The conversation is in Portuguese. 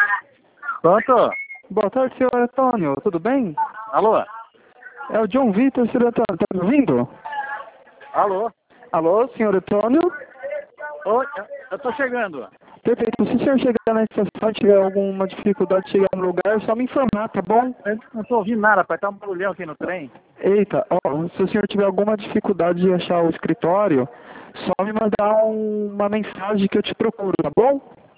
Pronto? Boa tarde, senhor Antônio. Tudo bem? Alô? É o John Vitor, senhor Antônio. Tá me ouvindo? Alô? Alô, senhor Antônio? Oi, eu tô chegando. Perfeito. Se o senhor chegar na estação e tiver alguma dificuldade de chegar no lugar, é só me informar, tá bom? Eu não tô ouvindo nada, pai. Tá um barulhão aqui no trem. Eita, ó, se o senhor tiver alguma dificuldade de achar o escritório, só me mandar uma mensagem que eu te procuro, tá bom?